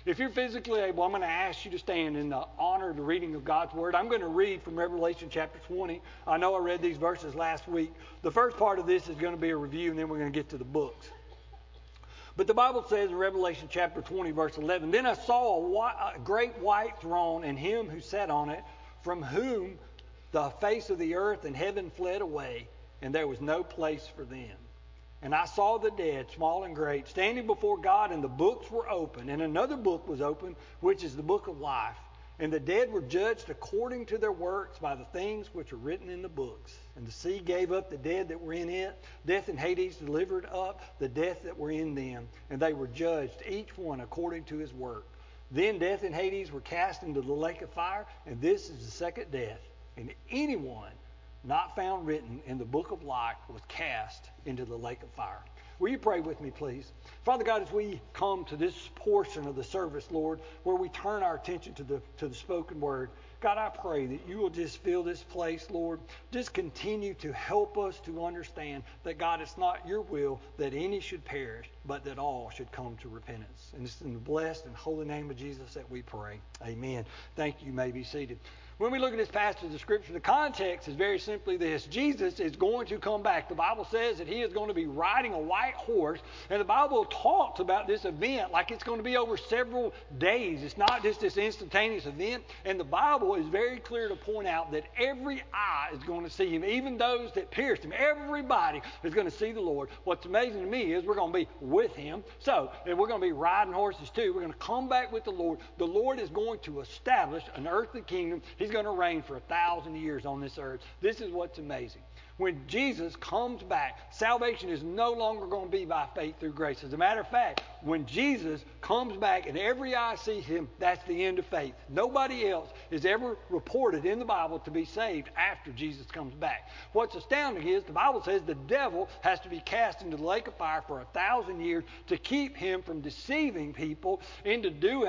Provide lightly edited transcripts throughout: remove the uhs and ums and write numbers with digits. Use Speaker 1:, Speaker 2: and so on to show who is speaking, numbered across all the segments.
Speaker 1: If you're physically able, I'm going to ask you to stand in the honor of the reading of God's Word. I'm going to read from Revelation chapter 20. I know I read these verses last week. The first part of this is going to be a review, and then we're going to get to the books. But the Bible says in Revelation chapter 20, verse 11, Then I saw a great white throne and him who sat on it, from whom the face of the earth and heaven fled away, and there was no place for them. And I saw the dead, small and great, standing before God, and the books were open. And another book was opened, which is the book of life. And the dead were judged according to their works by the things which are written in the books. And the sea gave up the dead that were in it. Death and Hades delivered up the death that were in them. And they were judged, each one according to his work. Then death and Hades were cast into the lake of fire. And this is the second death. And anyone not found written in the book of life was cast into the lake of fire. Will you pray with me, please? Father God, as we come to this portion of the service, Lord, where we turn our attention to the spoken word, God, I pray that you will just fill this place, Lord. Just continue to help us to understand that, God, it's not your will that any should perish, but that all should come to repentance. And it's in the blessed and holy name of Jesus that we pray. Amen. Thank you. You may be seated. When we look at this passage of Scripture, the context is very simply this. Jesus is going to come back. The Bible says that he is going to be riding a white horse. And the Bible talks about this event like it's going to be over several days. It's not just this instantaneous event. And the Bible is very clear to point out that every eye is going to see him, even those that pierced him. Everybody is going to see the Lord. What's amazing to me is we're going to be with him. So, and we're going to be riding horses too. We're going to come back with the Lord. The Lord is going to establish an earthly kingdom. He's going to reign for 1,000 years on this earth. This is what's amazing. When Jesus comes back, salvation is no longer going to be by faith through grace. As a matter of fact, when Jesus comes back and every eye sees him, that's the end of faith. Nobody else is ever reported in the Bible to be saved after Jesus comes back. What's astounding is the Bible says the devil has to be cast into the lake of fire for 1,000 years to keep him from deceiving people into doing,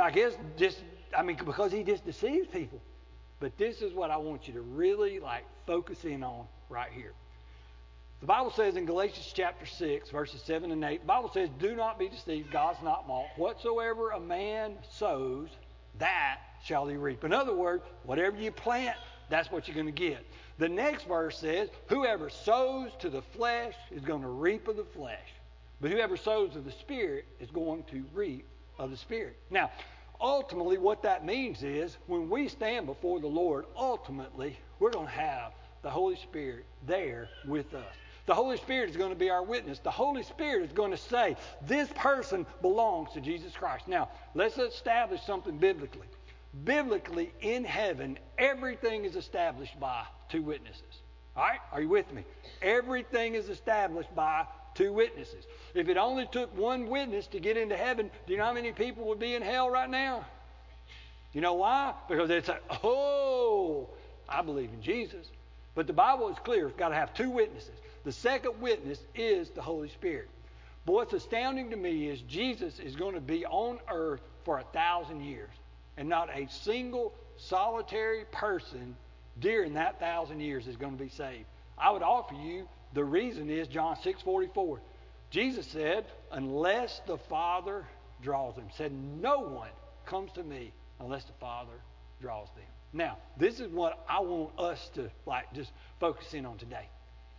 Speaker 1: because he just deceives people. But this is what I want you to really focus in on right here. The Bible says in Galatians chapter 6, verses 7 and 8, the Bible says, Do not be deceived, God's not mocked. Whatsoever a man sows, that shall he reap. In other words, whatever you plant, that's what you're going to get. The next verse says, Whoever sows to the flesh is going to reap of the flesh. But whoever sows to the Spirit is going to reap of the Spirit. Now, ultimately, what that means is when we stand before the Lord, ultimately, we're going to have the Holy Spirit there with us. The Holy Spirit is going to be our witness. The Holy Spirit is going to say, this person belongs to Jesus Christ. Now, let's establish something biblically. Biblically, in heaven, everything is established by two witnesses. All right? Are you with me? Everything is established by two witnesses. If it only took one witness to get into heaven, do you know how many people would be in hell right now? You know why? Because it's I believe in Jesus. But the Bible is clear. It's got to have two witnesses. The second witness is the Holy Spirit. But what's astounding to me is Jesus is going to be on earth for 1,000 years. And not a single solitary person during that 1,000 years is going to be saved. I would offer you the reason is John 6:44. Jesus said, unless the Father draws them. Said, no one comes to me unless the Father draws them. Now, this is what I want us to just focus in on today.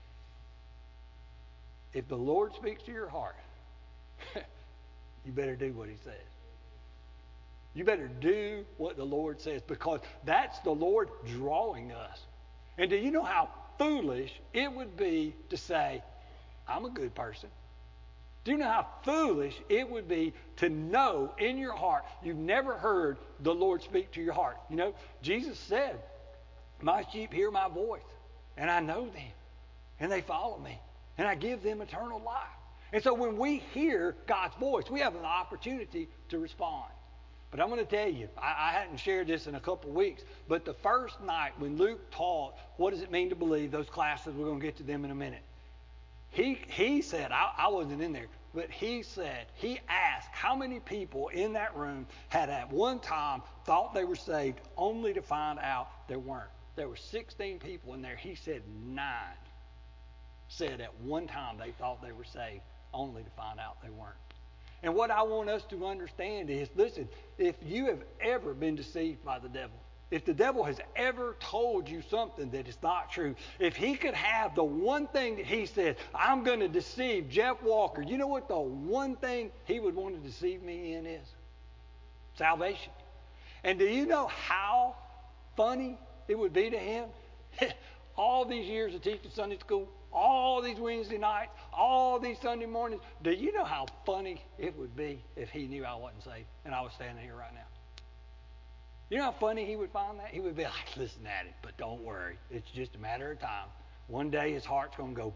Speaker 1: If the Lord speaks to your heart, you better do what he says. You better do what the Lord says, because that's the Lord drawing us. And do you know how foolish it would be to say, I'm a good person? Do you know how foolish it would be to know in your heart you've never heard the Lord speak to your heart? You know, Jesus said, my sheep hear my voice, and I know them, and they follow me, and I give them eternal life. And so when we hear God's voice, we have an opportunity to respond. But I'm going to tell you, I hadn't shared this in a couple of weeks, but the first night when Luke taught what does it mean to believe, those classes, we're going to get to them in a minute. He said, I wasn't in there, but he asked how many people in that room had at one time thought they were saved only to find out they weren't. There were 16 people in there. He said 9 said at one time they thought they were saved only to find out they weren't. And what I want us to understand is, listen, if you have ever been deceived by the devil, if the devil has ever told you something that is not true, if he could have the one thing that he said, I'm going to deceive Jeff Walker, you know what the one thing he would want to deceive me in is? Salvation. And do you know how funny it would be to him? All these years of teaching Sunday school, all these Wednesday nights, all these Sunday mornings, do you know how funny it would be if he knew I wasn't saved and I was standing here right now? You know how funny he would find that? He would be like, listen at it, but don't worry. It's just a matter of time. One day his heart's going to go,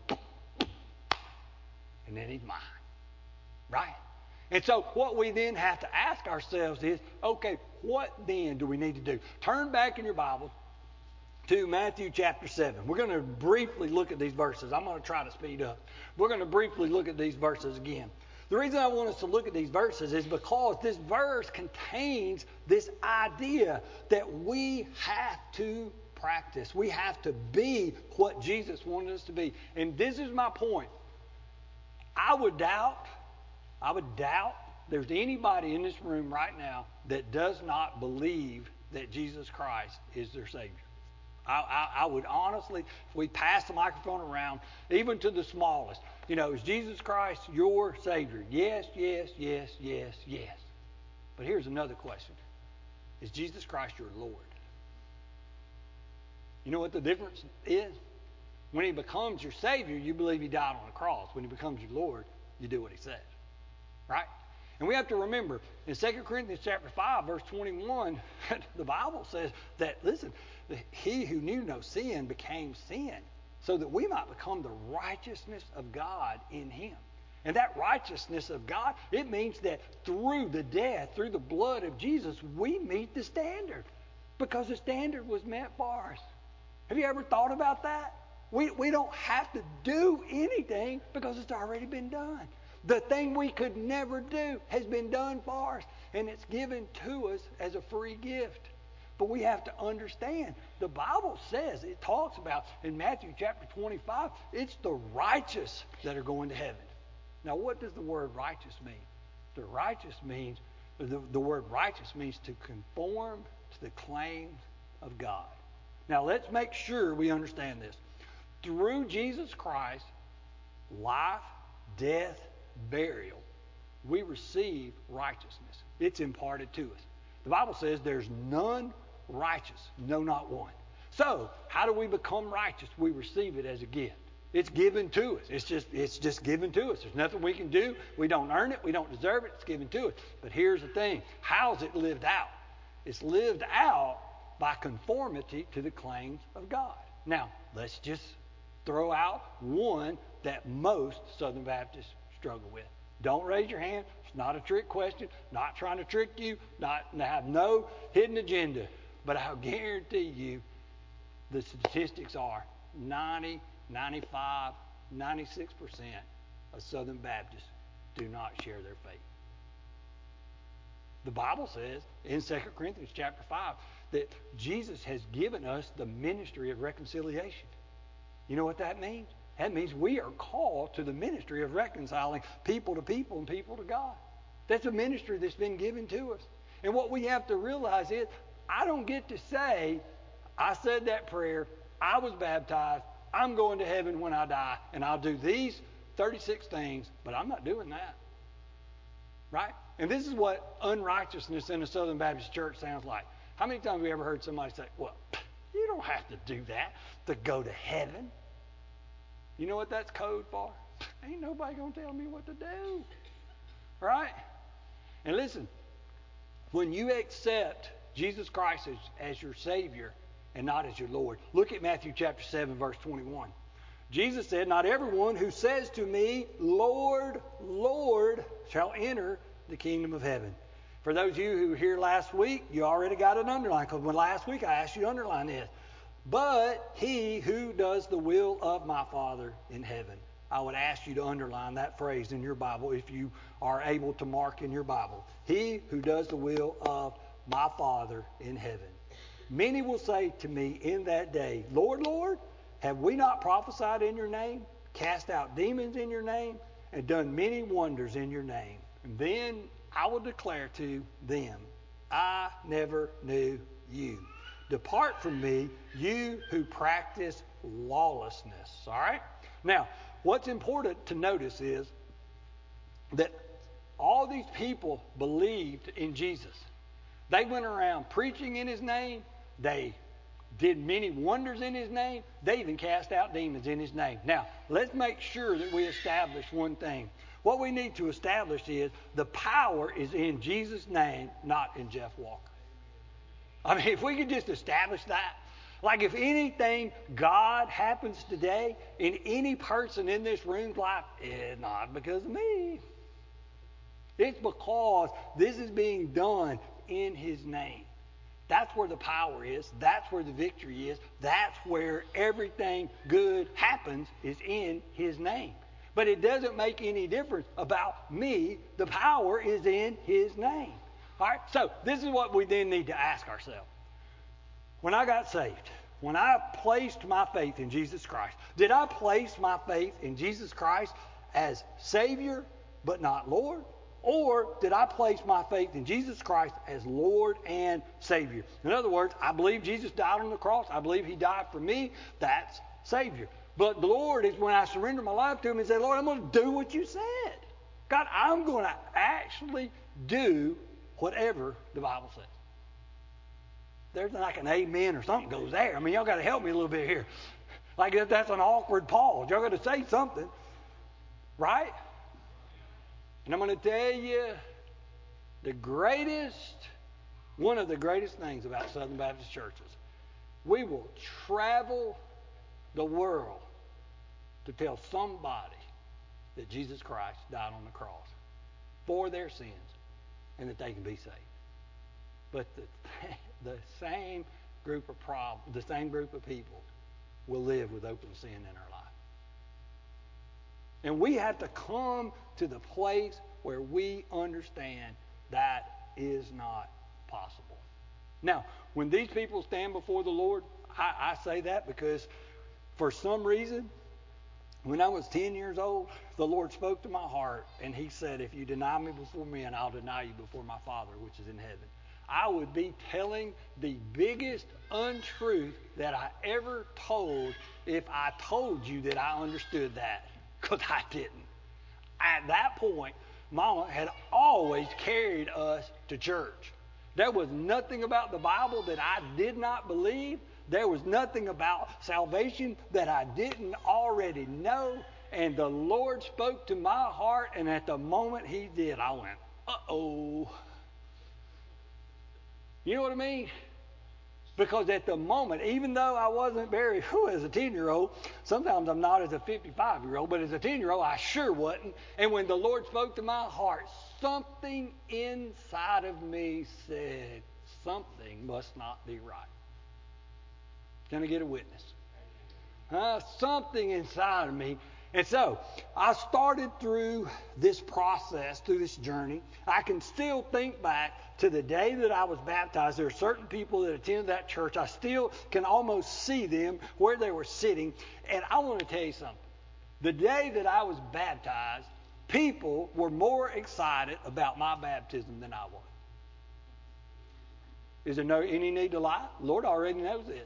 Speaker 1: and then he's mine. Right? And so what we then have to ask ourselves is, okay, what then do we need to do? Turn back in your Bible to Matthew chapter 7. We're going to briefly look at these verses. I'm going to try to speed up. We're going to briefly look at these verses again. The reason I want us to look at these verses is because this verse contains this idea that we have to practice. We have to be what Jesus wanted us to be. And this is my point. I would doubt there's anybody in this room right now that does not believe that Jesus Christ is their Savior. I would honestly, if we pass the microphone around, even to the smallest, is Jesus Christ your Savior? Yes, yes, yes, yes, yes. But here's another question. Is Jesus Christ your Lord? You know what the difference is? When he becomes your Savior, you believe he died on the cross. When he becomes your Lord, you do what he says. Right? And we have to remember, in 2 Corinthians chapter 5, verse 21, the Bible says that, listen, he who knew no sin became sin, so that we might become the righteousness of God in him. And that righteousness of God, it means that through the death, through the blood of Jesus, we meet the standard. Because the standard was met for us. Have you ever thought about that? We don't have to do anything because it's already been done. The thing we could never do has been done for us, and it's given to us as a free gift. But we have to understand, the Bible says, it talks about, in Matthew chapter 25, it's the righteous that are going to heaven. Now, what does the word righteous mean? The word righteous means to conform to the claims of God. Now, let's make sure we understand this. Through Jesus Christ, life, death, burial, we receive righteousness. It's imparted to us. The Bible says there's none righteous, no, not one. So, how do we become righteous? We receive it as a gift. It's given to us. It's just given to us. There's nothing we can do. We don't earn it. We don't deserve it. It's given to us. But here's the thing. How's it lived out? It's lived out by conformity to the claims of God. Now, let's just throw out one that most Southern Baptists struggle with. Don't raise your hand. It's not a trick question. Not trying to trick you. Not have no hidden agenda. But I'll guarantee you the statistics are 90, 95, 96% of Southern Baptists do not share their faith. The Bible says in 2 Corinthians chapter 5 that Jesus has given us the ministry of reconciliation. You know what that means? That means we are called to the ministry of reconciling people to people and people to God. That's a ministry that's been given to us. And what we have to realize is, I don't get to say, I said that prayer, I was baptized, I'm going to heaven when I die, and I'll do these 36 things, but I'm not doing that. Right? And this is what unrighteousness in a Southern Baptist church sounds like. How many times have we ever heard somebody say, well, you don't have to do that to go to heaven? You know what that's code for? Ain't nobody going to tell me what to do. Right? And listen, when you accept Jesus Christ as your Savior and not as your Lord, look at Matthew chapter 7, verse 21. Jesus said, not everyone who says to me, Lord, Lord, shall enter the kingdom of heaven. For those of you who were here last week, you already got it underlined, because last week I asked you to underline this. But he who does the will of my Father in heaven. I would ask you to underline that phrase in your Bible if you are able to mark in your Bible. He who does the will of my Father in heaven. Many will say to me in that day, Lord, Lord, have we not prophesied in your name, cast out demons in your name, and done many wonders in your name? And then I will declare to them, I never knew you. Depart from me, you who practice lawlessness. All right? Now, what's important to notice is that all these people believed in Jesus. They went around preaching in his name. They did many wonders in his name. They even cast out demons in his name. Now, let's make sure that we establish one thing. What we need to establish is the power is in Jesus' name, not in Jeff Walker. I mean, if we could just establish that. Like if anything God happens today in any person in this room's life, it's not because of me. It's because this is being done in his name. That's where the power is. That's where the victory is. That's where everything good happens, is in his name. But it doesn't make any difference about me. The power is in his name. All right? So this is what we then need to ask ourselves. When I got saved, when I placed my faith in Jesus Christ, did I place my faith in Jesus Christ as Savior but not Lord? Or did I place my faith in Jesus Christ as Lord and Savior? In other words, I believe Jesus died on the cross. I believe he died for me. That's Savior. But the Lord is when I surrender my life to him and say, Lord, I'm going to do what you said. God, I'm going to actually do whatever the Bible says. There's like an amen or something goes there. I mean, y'all got to help me a little bit here. Like that's an awkward pause. Y'all got to say something. Right? And I'm going to tell you one of the greatest things about Southern Baptist churches. We will travel the world to tell somebody that Jesus Christ died on the cross for their sins and that they can be saved. But the same group of people will live with open sin in our life. And we have to come to the place where we understand that is not possible. Now, when these people stand before the Lord, I say that because for some reason, when I was 10 years old, the Lord spoke to my heart, and he said, if you deny me before men, I'll deny you before my Father, which is in heaven. I would be telling the biggest untruth that I ever told if I told you that I understood that, because I didn't. At that point, Mama had always carried us to church. There was nothing about the Bible that I did not believe. There was nothing about salvation that I didn't already know. And the Lord spoke to my heart, and at the moment he did, I went, uh-oh. You know what I mean? Because at the moment, even though I wasn't very, as a 10-year-old, sometimes I'm not as a 55-year-old, but as a 10-year-old, I sure wasn't. And when the Lord spoke to my heart, something inside of me said, something must not be right. Can I get a witness? Something inside of me. And so I started through this process, through this journey. I can still think back to the day that I was baptized. There are certain people that attended that church. I still can almost see them where they were sitting. And I want to tell you something. The day that I was baptized, people were more excited about my baptism than I was. Is there any need to lie? The Lord already knows it.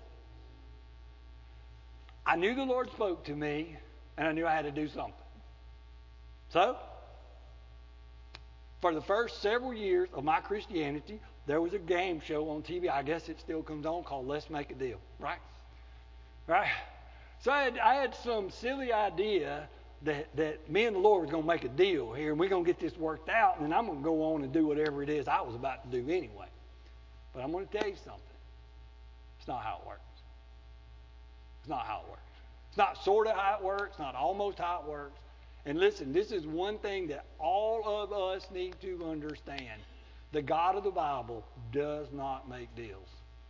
Speaker 1: I knew the Lord spoke to me, and I knew I had to do something. So, for the first several years of my Christianity, there was a game show on TV. I guess it still comes on, called Let's Make a Deal. Right? So I had some silly idea that me and the Lord was going to make a deal here, and we're going to get this worked out, and then I'm going to go on and do whatever it is I was about to do anyway. But I'm going to tell you something. It's not how it works. It's not how it works. It's not sort of how it works, not almost how it works. And listen, this is one thing that all of us need to understand. The God of the Bible does not make deals.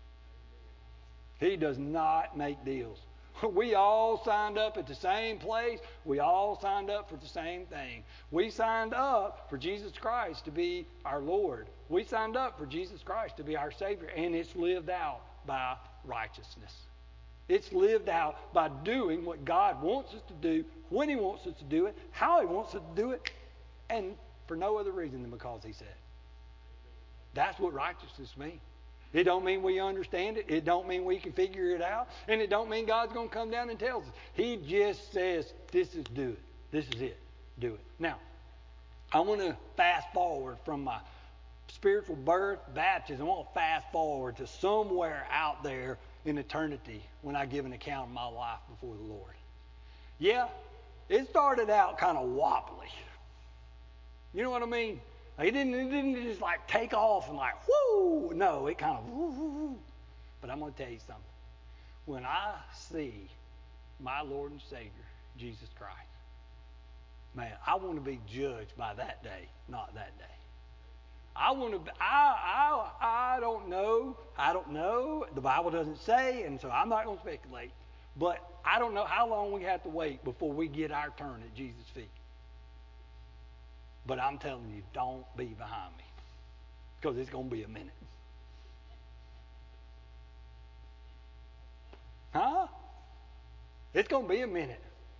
Speaker 1: He does not make deals. We all signed up at the same place. We all signed up for the same thing. We signed up for Jesus Christ to be our Lord. We signed up for Jesus Christ to be our Savior. And it's lived out by righteousness. It's lived out by doing what God wants us to do, when he wants us to do it, how he wants us to do it, and for no other reason than because he said. That's what righteousness means. It don't mean we understand it. It don't mean we can figure it out. And it don't mean God's going to come down and tell us. He just says, do it. This is it. Do it. Now, I want to fast forward from my spiritual birth, baptism. I want to fast forward to somewhere out there in eternity when I give an account of my life before the Lord. Yeah, it started out kind of wobbly. You know what I mean? It didn't just like take off and like, whoo. No, it kind of whoo, whoo, whoo. But I'm going to tell you something. When I see my Lord and Savior, Jesus Christ, man, I want to be judged by that day, not that day. I don't know. I don't know. The Bible doesn't say, and so I'm not going to speculate. But I don't know how long we have to wait before we get our turn at Jesus' feet. But I'm telling you, don't be behind me. Because it's going to be a minute. Huh? It's going to be a minute.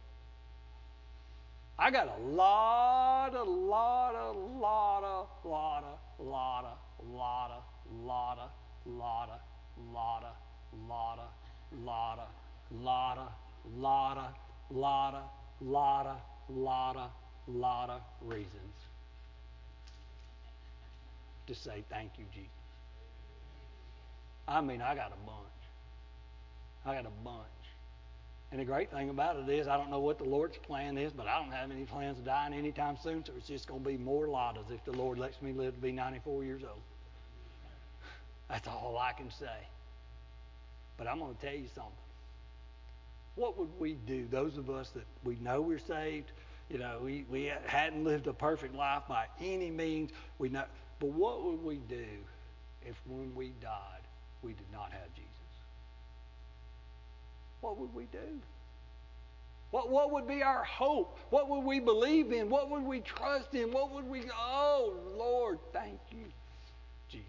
Speaker 1: I got a lot of reasons to say thank you, Jesus. I mean, I got a bunch. And the great thing about it is, I don't know what the Lord's plan is, but I don't have any plans of dying anytime soon, so it's just going to be more ladas if the Lord lets me live to be 94 years old. That's all I can say. But I'm going to tell you something. What would we do, those of us that we know we're saved, you know, we hadn't lived a perfect life by any means, we know, but what would we do if when we died, we did not have Jesus? What would we do? What would be our hope? What would we believe in? What would we trust in? What would we, oh, Lord, thank you, Jesus.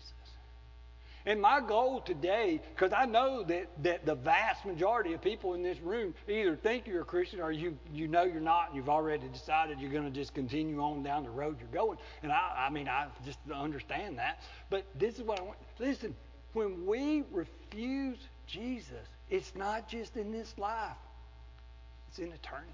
Speaker 1: And my goal today, because I know that the vast majority of people in this room either think you're a Christian or you know you're not, and you've already decided you're going to just continue on down the road you're going. And I just understand that. But this is what I want. Listen, when we refuse Jesus, it's not just in this life. It's in eternity.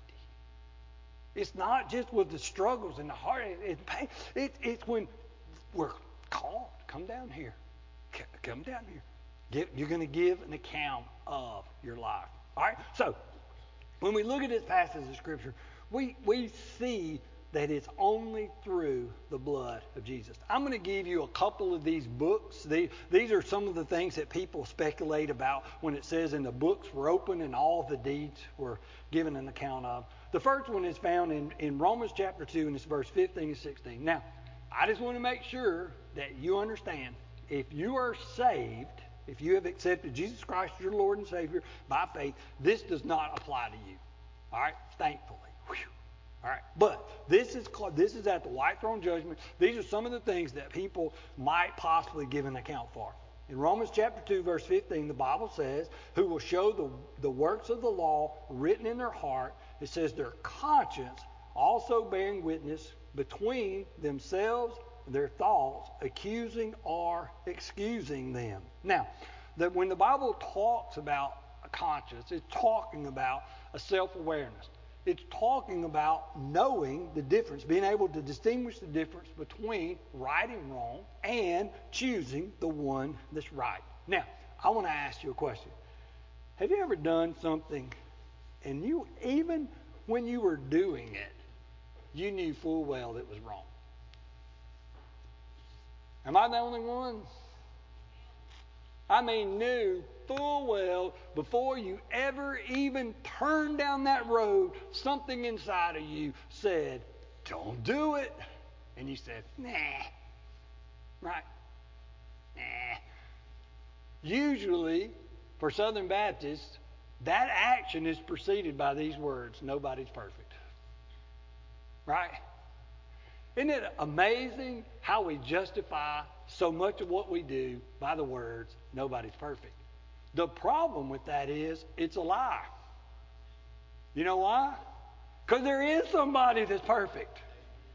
Speaker 1: It's not just with the struggles and the heartache and pain. It's when we're called. Come down here. Come down here. You're going to give an account of your life. All right? So, when we look at this passage of Scripture, we see that it's only through the blood of Jesus. I'm going to give you a couple of these books. These are some of the things that people speculate about when it says, and the books were open and all the deeds were given an account of. The first one is found in Romans chapter 2, and it's verse 15 and 16. Now, I just want to make sure that you understand, if you are saved, if you have accepted Jesus Christ as your Lord and Savior by faith, this does not apply to you. All right? Thankfully. Whew. All right, but this is at the white throne judgment. These are some of the things that people might possibly give an account for. In Romans chapter 2, verse 15, the Bible says, who will show the works of the law written in their heart. It says their conscience also bearing witness between themselves, their thoughts, accusing or excusing them. Now, that when the Bible talks about a conscience, it's talking about a self-awareness. It's talking about knowing the difference, being able to distinguish the difference between right and wrong and choosing the one that's right. Now, I want to ask you a question. Have you ever done something and you, even when you were doing it, you knew full well it was wrong? Am I the only one? I mean, knew full well before you ever even turned down that road, something inside of you said, don't do it. And you said, nah. Right? Nah. Usually, for Southern Baptists, that action is preceded by these words, nobody's perfect. Right? Isn't it amazing how we justify so much of what we do by the words, nobody's perfect? The problem with that is it's a lie. You know why? Because there is somebody that's perfect.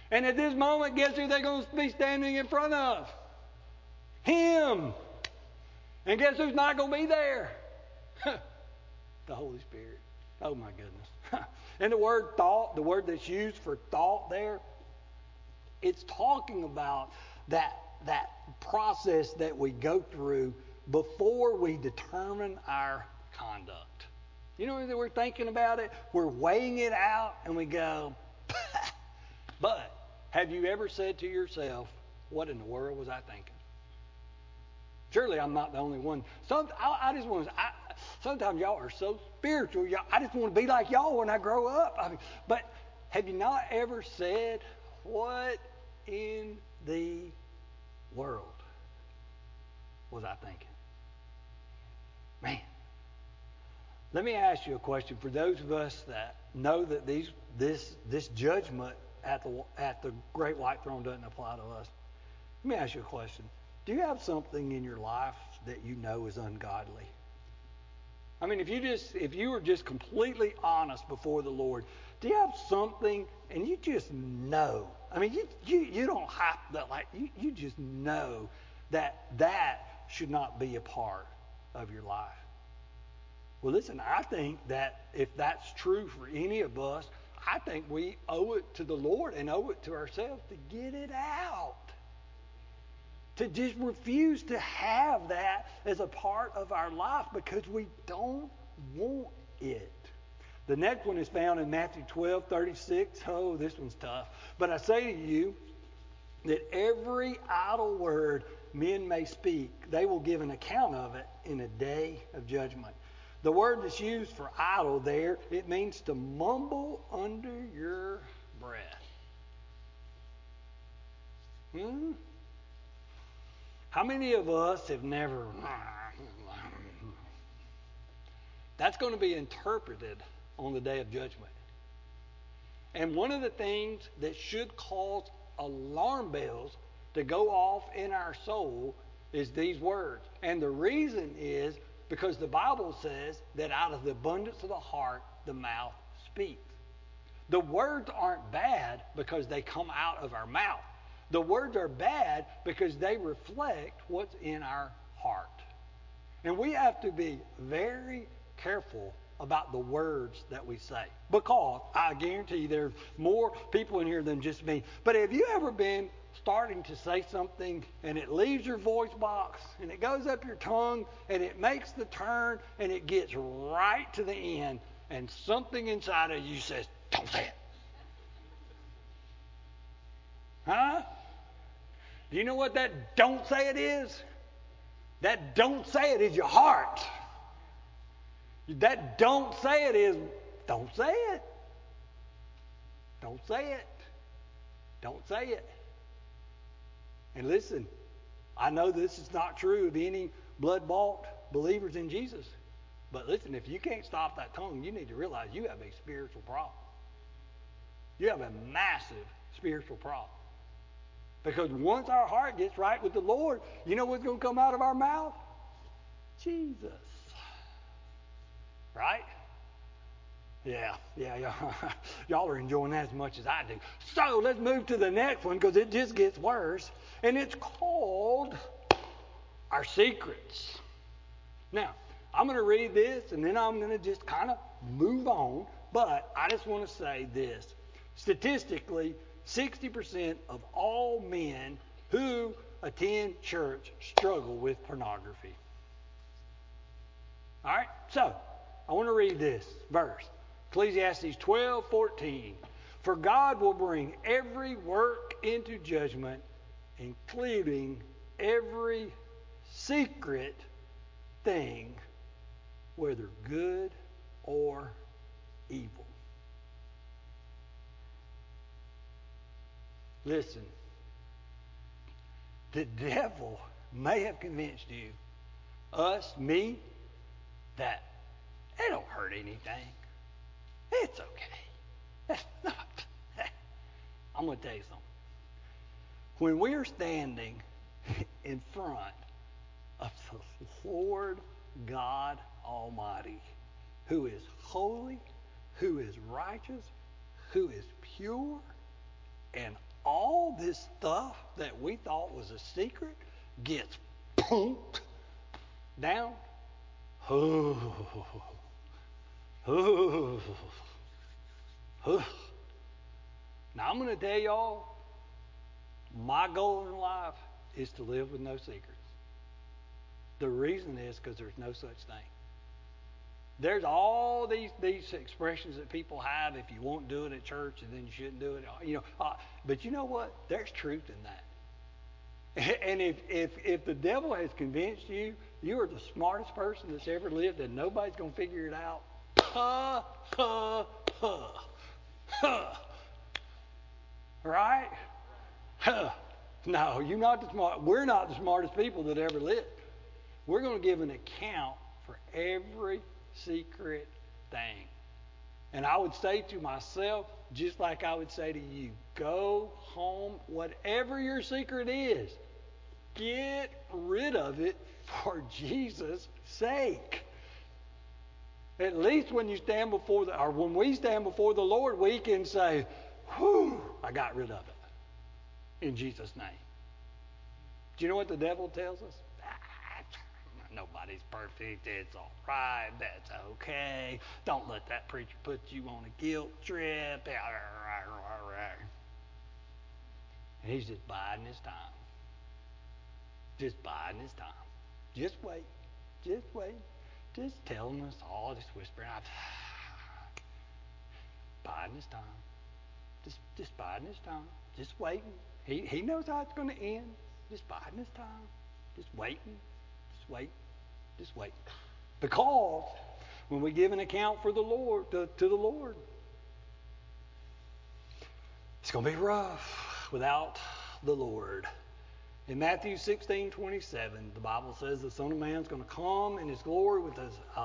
Speaker 1: And at this moment, guess who they're going to be standing in front of? Him. And guess who's not going to be there? The Holy Spirit. Oh my goodness. And the word thought, the word that's used for thought there, it's talking about that process that we go through before we determine our conduct. You know that we're thinking about it, we're weighing it out, and we go, but have you ever said to yourself, what in the world was I thinking? Surely I'm not the only one. I just want to. Sometimes y'all are so spiritual. I just want to be like y'all when I grow up. But have you not ever said, what in the world was I thinking? Man, let me ask you a question. For those of us that know that this judgment at the great white throne doesn't apply to us, let me ask you a question. Do you have something in your life that you know is ungodly? I mean, if you were just completely honest before the Lord, do you have something and you just know? I mean, you don't have to, you just know that should not be a part of your life. Well, listen, I think that if that's true for any of us, I think we owe it to the Lord and owe it to ourselves to get it out. To just refuse to have that as a part of our life because we don't want it. The next one is found in Matthew 12:36. Oh, this one's tough. But I say to you that every idle word men may speak, they will give an account of it in a day of judgment. The word that's used for idle there, it means to mumble under your breath. How many of us have never... That's going to be interpreted on the day of judgment. And one of the things that should cause alarm bells to go off in our soul is these words. And the reason is because the Bible says that out of the abundance of the heart, the mouth speaks. The words aren't bad because they come out of our mouth. The words are bad because they reflect what's in our heart. And we have to be very careful about the words that we say. Because I guarantee you there's more people in here than just me. But have you ever been starting to say something and it leaves your voice box and it goes up your tongue and it makes the turn and it gets right to the end and something inside of you says, don't say it. Huh? Do you know what that don't say it is? That don't say it is your heart. That don't say it is, don't say it. Don't say it. Don't say it. And listen, I know this is not true of any blood-bought believers in Jesus. But listen, if you can't stop that tongue, you need to realize you have a spiritual problem. You have a massive spiritual problem. Because once our heart gets right with the Lord, you know what's going to come out of our mouth? Jesus. Right? Yeah. Y'all are enjoying that as much as I do. So let's move to the next one because it just gets worse. And it's called our secrets. Now, I'm going to read this and then I'm going to just kind of move on. But I just want to say this. Statistically, 60% of all men who attend church struggle with pornography. All right, so I want to read this verse. Ecclesiastes 12:14. For God will bring every work into judgment, including every secret thing, whether good or evil. Listen, the devil may have convinced you, us, me, that it don't hurt anything. It's okay. That's not. I'm going to tell you something. When we are standing in front of the Lord God Almighty, who is holy, who is righteous, who is pure, and all this stuff that we thought was a secret gets pumped down. Now I'm going to tell y'all, my goal in life is to live with no secrets. The reason is because there's no such thing. There's all these expressions that people have. If you won't do it at church, and then you shouldn't do it. But you know what? There's truth in that. And if the devil has convinced you you are the smartest person that's ever lived and nobody's going to figure it out, right? No, you're not the smart. We're not the smartest people that ever lived. We're going to give an account for every secret thing. And I would say to myself, just like I would say to you, go home, whatever your secret is, get rid of it for Jesus' sake. At least when you stand before when we stand before the Lord, we can say, whew, I got rid of it. In Jesus' name. Do you know what the devil tells us? Nobody's perfect. It's all right. That's okay. Don't let that preacher put you on a guilt trip. And he's just biding his time. Just biding his time. Just wait. Just wait. Just telling us all, just whispering. Biding his time. Just biding his time. Just waiting. He knows how it's going to end. Just biding his time. Just waiting. Just wait. Just wait. Because when we give an account for the Lord, to the Lord, it's going to be rough without the Lord. In Matthew 16:27, the Bible says the Son of Man is going to come in his glory with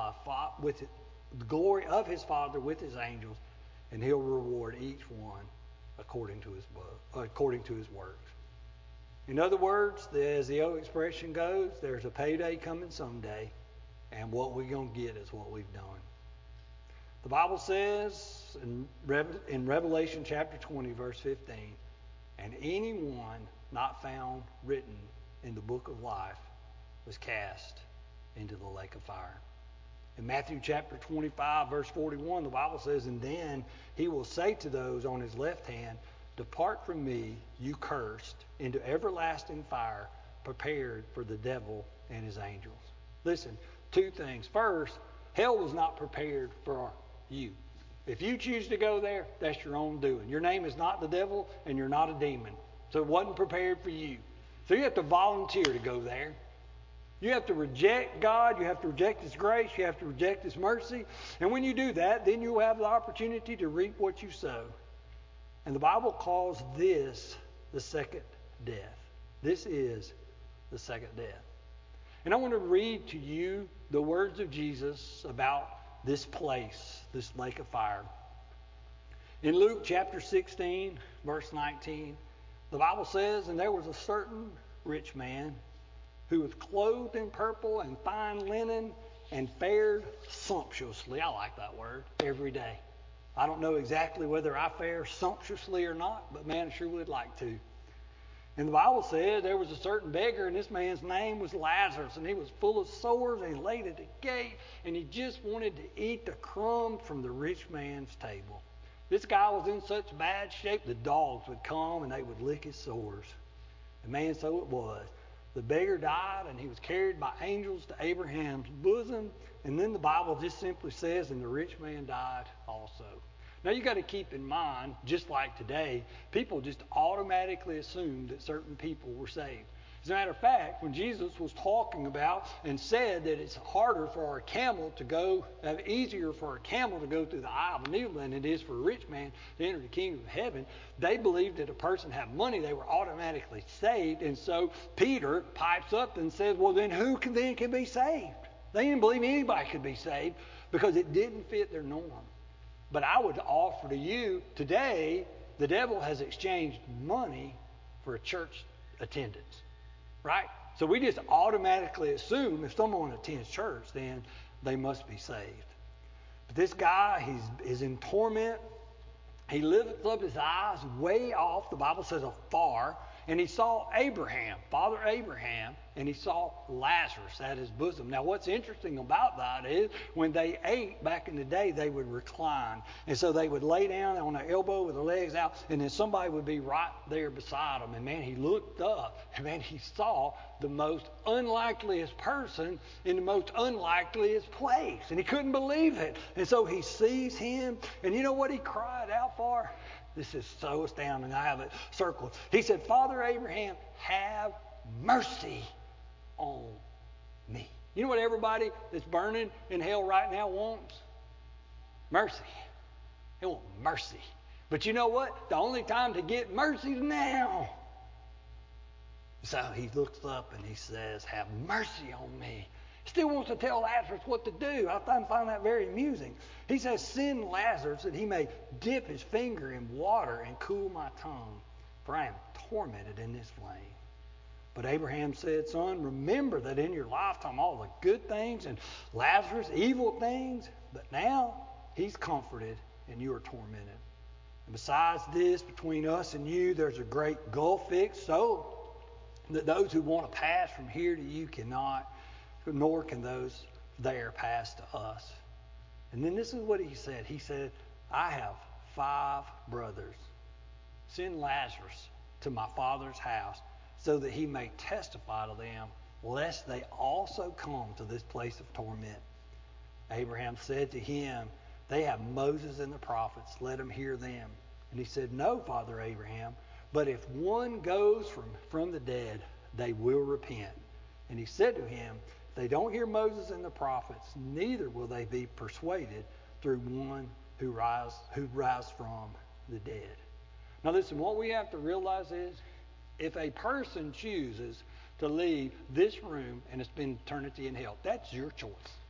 Speaker 1: the glory of his Father with his angels, and he'll reward each one according to his works. In other words, as the old expression goes, there's a payday coming someday, and what we're going to get is what we've done. The Bible says in Revelation chapter 20, verse 15, and anyone not found written in the book of life was cast into the lake of fire. In Matthew chapter 25, verse 41, the Bible says, and then he will say to those on his left hand, depart from me, you cursed, into everlasting fire prepared for the devil and his angels. Listen, two things. First, hell was not prepared for you. If you choose to go there, that's your own doing. Your name is not the devil and you're not a demon. So it wasn't prepared for you. So you have to volunteer to go there. You have to reject God. You have to reject His grace. You have to reject His mercy. And when you do that, then you have the opportunity to reap what you sow. And the Bible calls this the second death. This is the second death. And I want to read to you the words of Jesus about this place, this lake of fire. In Luke chapter 16, verse 19, the Bible says, and there was a certain rich man who was clothed in purple and fine linen and fared sumptuously. I like that word, every day. I don't know exactly whether I fare sumptuously or not, but man, I sure would like to. And the Bible says there was a certain beggar, and this man's name was Lazarus, and he was full of sores, and he laid at the gate, and he just wanted to eat the crumb from the rich man's table. This guy was in such bad shape, the dogs would come and they would lick his sores. And man, so it was. The beggar died, and he was carried by angels to Abraham's bosom. And then the Bible just simply says, and the rich man died also. Now you got to keep in mind, just like today, people just automatically assumed that certain people were saved. As a matter of fact, when Jesus was talking about and said that it's harder for a camel to go, easier for a camel to go through the eye of a needle than it is for a rich man to enter the kingdom of heaven, they believed that a person had money, they were automatically saved. And so Peter pipes up and says, well, then who can be saved? They didn't believe anybody could be saved because it didn't fit their norm. But I would offer to you today, the devil has exchanged money for a church attendance. Right? So we just automatically assume if someone attends church, then they must be saved. But this guy, he's in torment. he lifted up his eyes way off, the Bible says afar, and he saw Abraham, Father Abraham, and he saw Lazarus at his bosom. Now, what's interesting about that is when they ate back in the day, they would recline. And so they would lay down on their elbow with their legs out, and then somebody would be right there beside them. And man, he looked up, and man, he saw the most unlikeliest person in the most unlikeliest place. And he couldn't believe it. And so he sees him, and you know what he cried out for? This is so astounding. I have it circled. He said, Father Abraham, have mercy on me. You know what everybody that's burning in hell right now wants? Mercy. They want mercy. But you know what? The only time to get mercy is now. So he looks up and he says, have mercy on me. Still wants to tell Lazarus what to do. I find that very amusing. He says, send Lazarus that he may dip his finger in water and cool my tongue, for I am tormented in this flame. But Abraham said, son, remember that in your lifetime all the good things and Lazarus evil things, but now he's comforted and you are tormented. And besides this, between us and you, there's a great gulf fixed, so that those who want to pass from here to you cannot, nor can those there pass to us. And then this is what he said. He said, I have 5 brothers. Send Lazarus to my father's house so that he may testify to them, lest they also come to this place of torment. Abraham said to him, they have Moses and the prophets. Let them hear them. And he said, no, Father Abraham, but if one goes from the dead, they will repent. And he said to him, they don't hear Moses and the prophets, neither will they be persuaded through one who rise from the dead. Now listen, what we have to realize is, if a person chooses to leave this room and spend eternity in hell, that's your choice.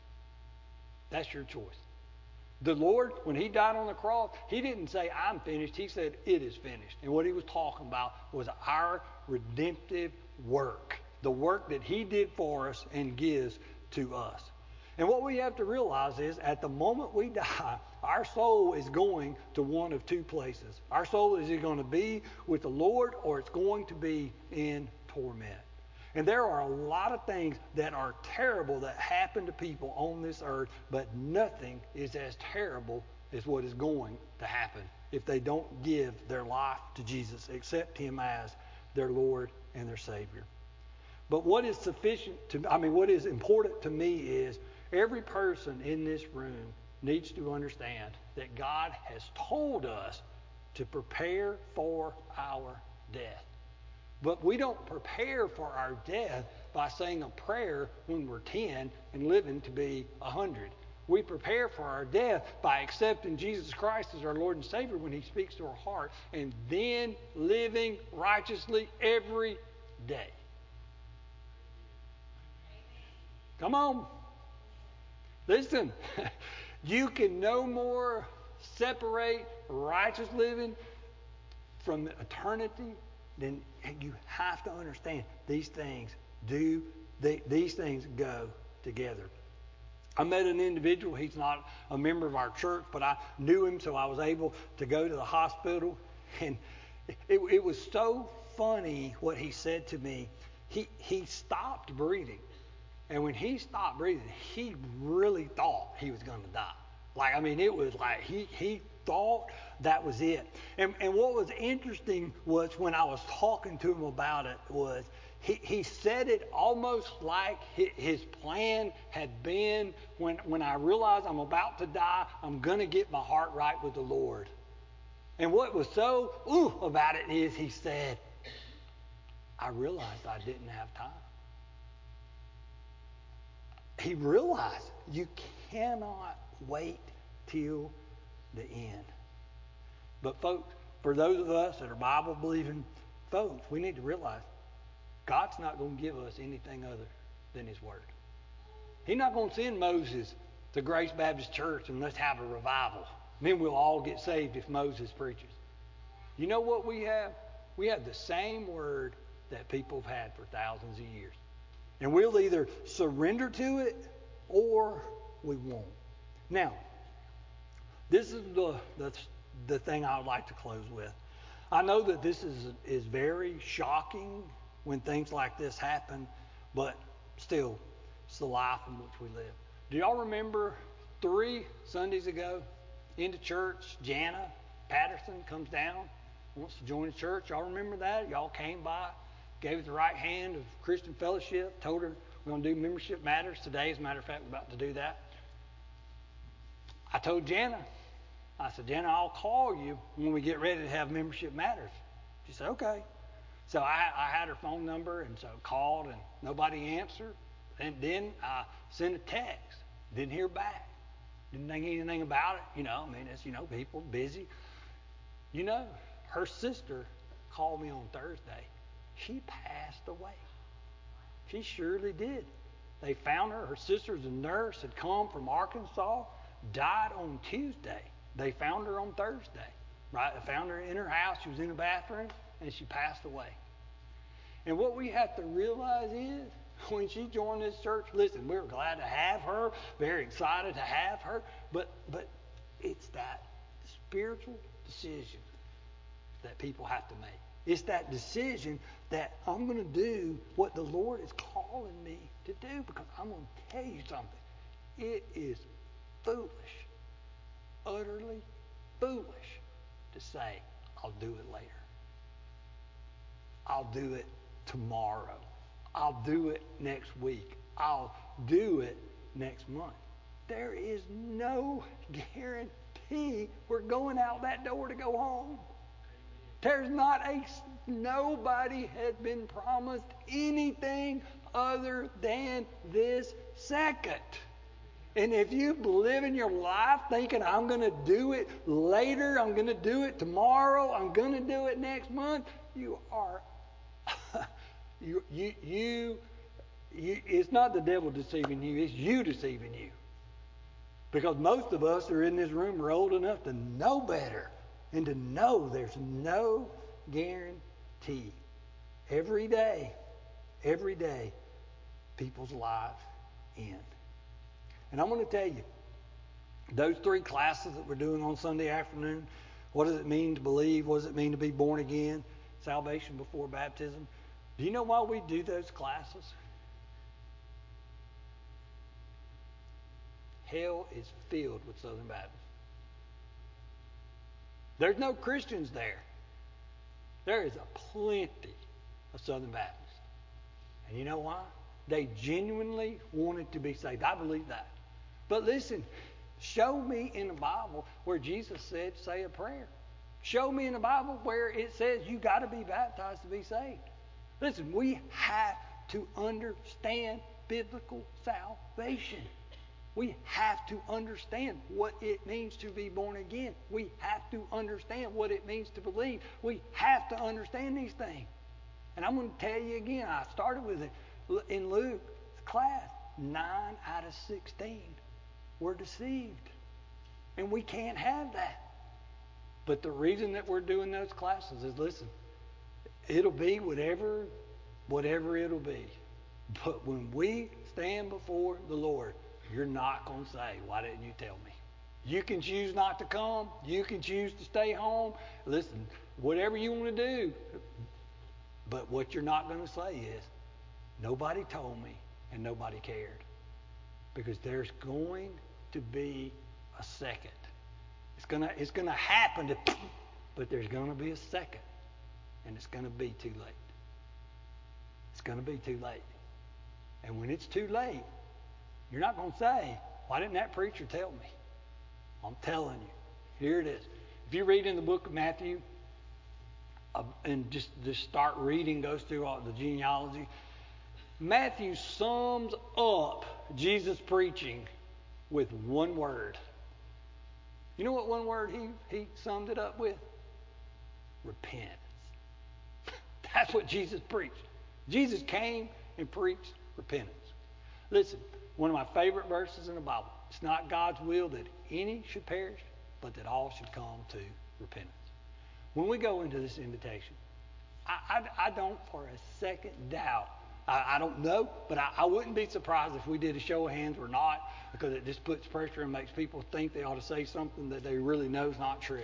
Speaker 1: That's your choice. The Lord, when he died on the cross, he didn't say, I'm finished. He said, it is finished. And what he was talking about was our redemptive work. The work that he did for us and gives to us. And what we have to realize is, at the moment we die, our soul is going to one of 2 places. Our soul is either going to be with the Lord or it's going to be in torment. And there are a lot of things that are terrible that happen to people on this earth, but nothing is as terrible as what is going to happen if they don't give their life to Jesus, accept him as their Lord and their Savior. But what is what is important to me is every person in this room needs to understand that God has told us to prepare for our death. But we don't prepare for our death by saying a prayer when we're 10 and living to be 100. We prepare for our death by accepting Jesus Christ as our Lord and Savior when he speaks to our heart, and then living righteously every day. Come on. Listen, you can no more separate righteous living from eternity then you have to understand these things go together. I met an individual. He's not a member of our church, but I knew him, so I was able to go to the hospital. And it was so funny what he said to me. He stopped breathing. And when he stopped breathing, he really thought he was going to die. It was like he thought that was it. And what was interesting was when I was talking to him about it was he said it almost like his plan had been, when I realized I'm about to die, I'm going to get my heart right with the Lord. And what was so about it is he said, I realized I didn't have time. He realized you cannot wait till the end. But folks, for those of us that are Bible-believing folks, we need to realize God's not going to give us anything other than his word. He's not going to send Moses to Grace Baptist Church and let's have a revival. Then we'll all get saved if Moses preaches. You know what we have? We have the same word that people have had for thousands of years. And we'll either surrender to it or we won't. Now, this is the thing I would like to close with. I know that this is very shocking when things like this happen, but still, it's the life in which we live. Do y'all remember 3 Sundays ago, into church, Jana Patterson comes down, wants to join the church. Y'all remember that? Y'all came by, gave her the right hand of Christian fellowship, told her we're going to do Membership Matters today. As a matter of fact, we're about to do that. I told Jana, I said, Jana, I'll call you when we get ready to have Membership Matters. She said, okay. So I had her phone number, and so called, and nobody answered. And then I sent a text. Didn't hear back. Didn't think anything about it. I mean, it's, people busy. Her sister called me on Thursday. She passed away. She surely did. They found her. Her sister's a nurse, had come from Arkansas, died on Tuesday. They found her on Thursday. Right? They found her in her house. She was in the bathroom, and she passed away. And what we have to realize is, when she joined this church, listen, we were glad to have her, very excited to have her, but it's that spiritual decision that people have to make. It's that decision that I'm going to do what the Lord is calling me to do, because I'm going to tell you something. It is foolish, utterly foolish to say, I'll do it later. I'll do it tomorrow. I'll do it next week. I'll do it next month. There is no guarantee we're going out that door to go home. There's nobody has been promised anything other than this second. And if you live in your life thinking, I'm going to do it later, I'm going to do it tomorrow, I'm going to do it next month, you are it's not the devil deceiving you, it's you deceiving you. Because most of us are in this room are old enough to know better and to know there's no guarantee. Every day, people's lives end. And I'm going to tell you, those 3 classes that we're doing on Sunday afternoon, what does it mean to believe? What does it mean to be born again? Salvation before baptism. Do you know why we do those classes? Hell is filled with Southern Baptists. There's no Christians there. There is a plenty of Southern Baptists. And you know why? They genuinely wanted to be saved. I believe that. But listen, show me in the Bible where Jesus said, say a prayer. Show me in the Bible where it says you got to be baptized to be saved. Listen, we have to understand biblical salvation. We have to understand what it means to be born again. We have to understand what it means to believe. We have to understand these things. And I'm going to tell you again, I started with it in Luke's class. 9 out of 16 were deceived. And we can't have that. But the reason that we're doing those classes is, listen, it'll be whatever it'll be. But when we stand before the Lord, you're not going to say, why didn't you tell me? You can choose not to come. You can choose to stay home. Listen, whatever you want to do. But what you're not going to say is, nobody told me and nobody cared. Because there's going to be a second. It's gonna happen, but there's going to be a second. And it's going to be too late. It's going to be too late. And when it's too late, you're not going to say, why didn't that preacher tell me? I'm telling you. Here it is. If you read in the book of Matthew, and just start reading, goes through all the genealogy, Matthew sums up Jesus' preaching with one word. You know what one word he summed it up with? Repentance. That's what Jesus preached. Jesus came and preached repentance. Listen, one of my favorite verses in the Bible. It's not God's will that any should perish, but that all should come to repentance. When we go into this invitation, I don't for a second doubt. I don't know, but I wouldn't be surprised if we did a show of hands or not, because it just puts pressure and makes people think they ought to say something that they really know is not true.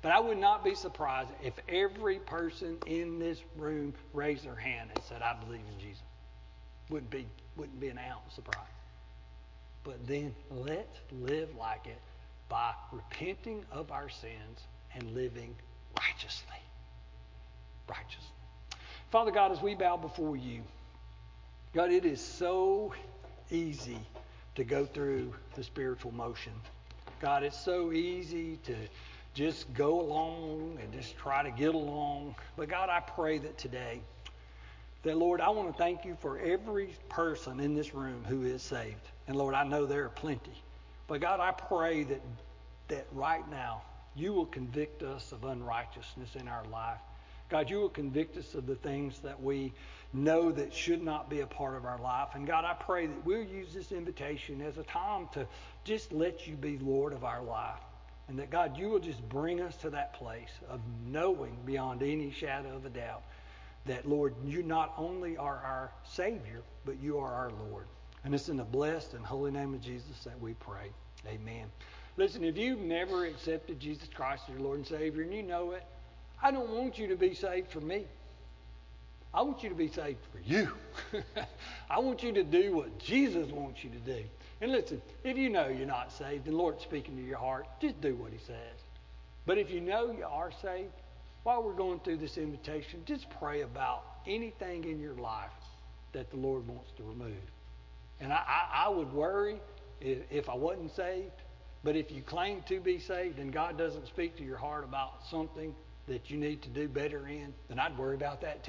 Speaker 1: But I would not be surprised if every person in this room raised their hand and said, I believe in Jesus. Wouldn't be an ounce surprise. But then let's live like it by repenting of our sins and living righteously. Righteously. Father God, as we bow before you, God, it is so easy to go through the spiritual motion. God, it's so easy to just go along and just try to get along. But God, I pray that today, that Lord, I want to thank you for every person in this room who is saved. And Lord, I know there are plenty. But God, I pray that right now you will convict us of unrighteousness in our life. God, you will convict us of the things that we know that should not be a part of our life. And God, I pray that we'll use this invitation as a time to just let you be Lord of our life. And that, God, you will just bring us to that place of knowing beyond any shadow of a doubt that, Lord, you not only are our Savior, but you are our Lord. And it's in the blessed and holy name of Jesus that we pray. Amen. Listen, if you've never accepted Jesus Christ as your Lord and Savior, and you know it, I don't want you to be saved for me. I want you to be saved for you. I want you to do what Jesus wants you to do. And listen, if you know you're not saved, and the Lord's speaking to your heart, just do what he says. But if you know you are saved, while we're going through this invitation, just pray about anything in your life that the Lord wants to remove. And I would worry if I wasn't saved. But if you claim to be saved and God doesn't speak to your heart about something that you need to do better in, then I'd worry about that too.